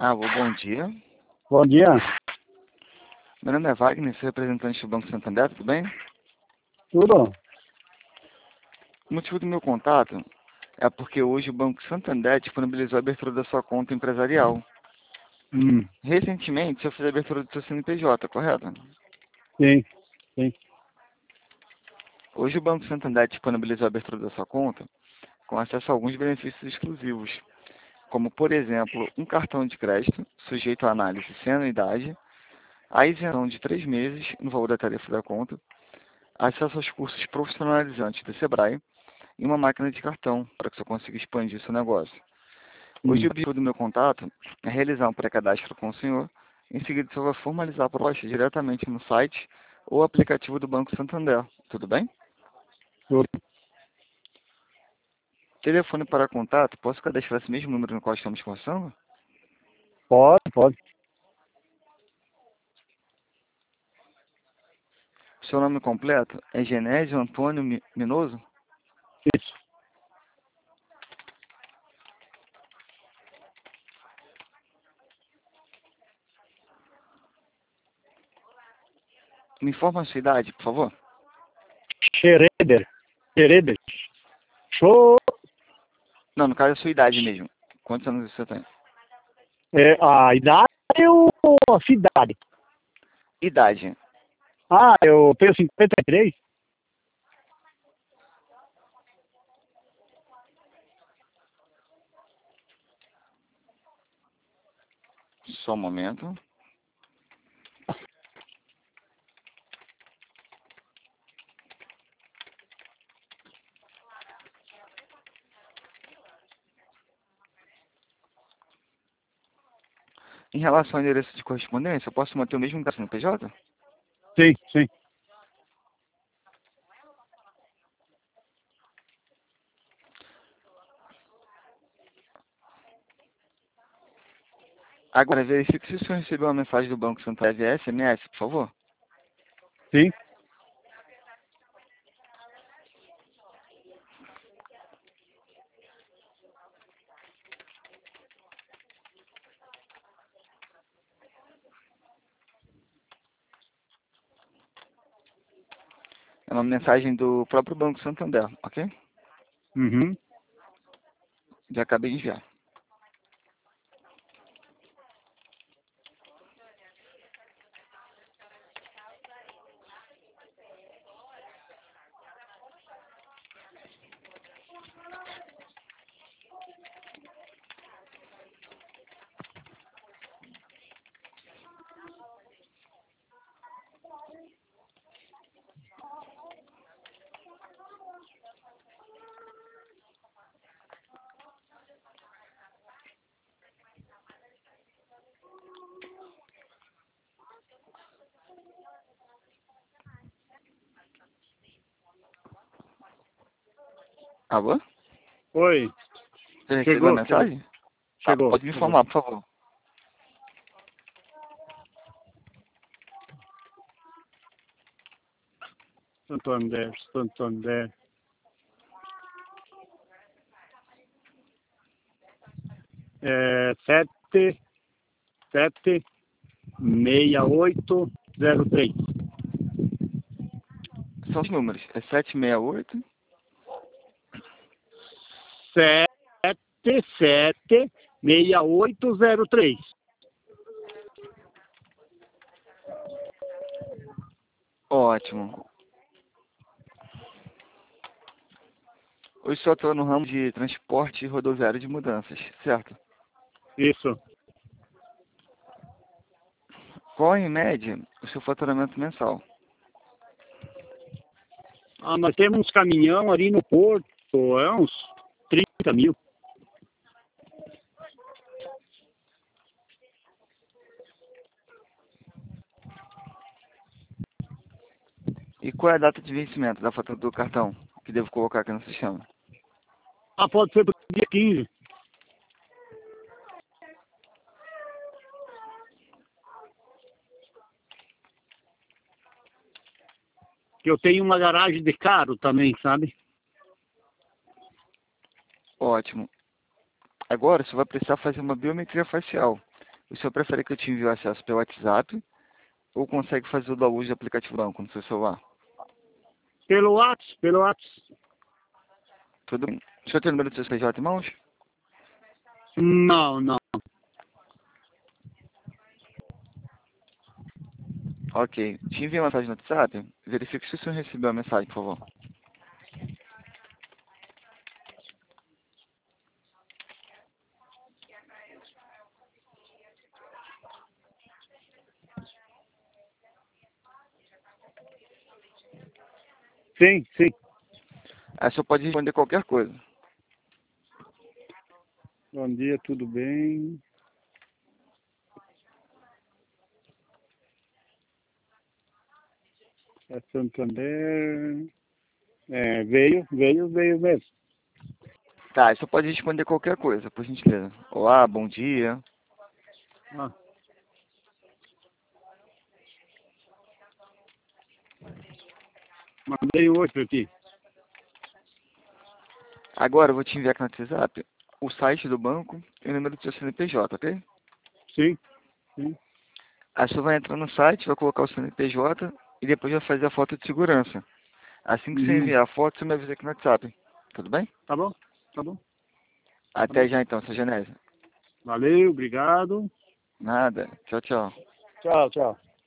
Alô, bom dia. Bom dia. Meu nome é Wagner, sou representante do Banco Santander, tudo bem? Tudo? O motivo do meu contato é porque hoje o Banco Santander disponibilizou a abertura da sua conta empresarial. Hum, Recentemente, você fez a abertura do seu CNPJ, correto? sim, sim. Hoje o Banco Santander disponibilizou a abertura da sua conta com acesso a alguns benefícios exclusivos, como, por exemplo, um cartão de crédito sujeito à análise sem anuidade, a isenção de 3 meses no valor da tarifa da conta, acesso aos cursos profissionalizantes do Sebrae e uma máquina de cartão para que você consiga expandir seu negócio. Hoje o objetivo do meu contato é realizar um pré-cadastro com o senhor. Em seguida, o senhor vai formalizar a proposta diretamente no site ou aplicativo do Banco Santander. Tudo bem? Tudo. Telefone para contato, posso cadastrar esse mesmo número no qual estamos conversando? Pode. Seu nome completo é Genésio Antônio Minoso? Isso. Me informa a sua idade, por favor. Schroeder. Schroeder. Show. Não, no caso é a sua idade mesmo. Quantos anos você tem? A idade ou a cidade? Idade. Eu tenho 53. Só um momento. Em relação ao endereço de correspondência, eu posso manter o mesmo endereço no PJ? Sim, sim. Agora, verifique se o senhor recebeu uma mensagem do Banco Santander via SMS, por favor. Sim. É uma mensagem do próprio Banco Santander, ok? Uhum. Já acabei de enviar. Alô? Oi. Você recebeu a Chegou, chegou. mensagem? Tá, Chegou, pode me chegou. informar, por favor. Santander. 776803. São os números. É 768. 776803. Ótimo. Hoje só estou no ramo de transporte rodoviário de mudanças, certo? Isso. Qual, em média, o seu faturamento mensal? Nós temos uns caminhão ali no porto, uns 30 mil. E qual é a data de vencimento da fatura do cartão que devo colocar aqui no sistema? Pode ser pro dia 15. Que eu tenho uma garagem de carro também, sabe? Ótimo. Agora você vai precisar fazer uma biometria facial. O senhor prefere que eu te envie o acesso pelo WhatsApp ou consegue fazer o download do aplicativo banco no seu celular? Pelo WhatsApp, pelo WhatsApp. Tudo bem. O senhor tem o número do seu CPJ em mãos? Não, não. Ok. Te envie uma mensagem no WhatsApp. Verifique se o senhor recebeu a mensagem, por favor. Sim, sim. Aí o senhor pode responder qualquer coisa. Bom dia, tudo bem? É Santander. É, veio mesmo. Tá, aí o senhor pode responder qualquer coisa, por gentileza. Olá, bom dia. Ah, mandei hoje para ti. Agora eu vou te enviar aqui no WhatsApp o site do banco e o número do seu CNPJ, ok? Sim, sim. Aí você vai entrar no site, vai colocar o CNPJ e depois vai fazer a foto de segurança. Assim que você Uhum. enviar a foto, você me avisa aqui no WhatsApp. Tudo bem? Tá bom? Tá bom? Tá Até bom. já então, seu Genésio. Valeu, obrigado. Nada. Tchau, tchau. Tchau, tchau.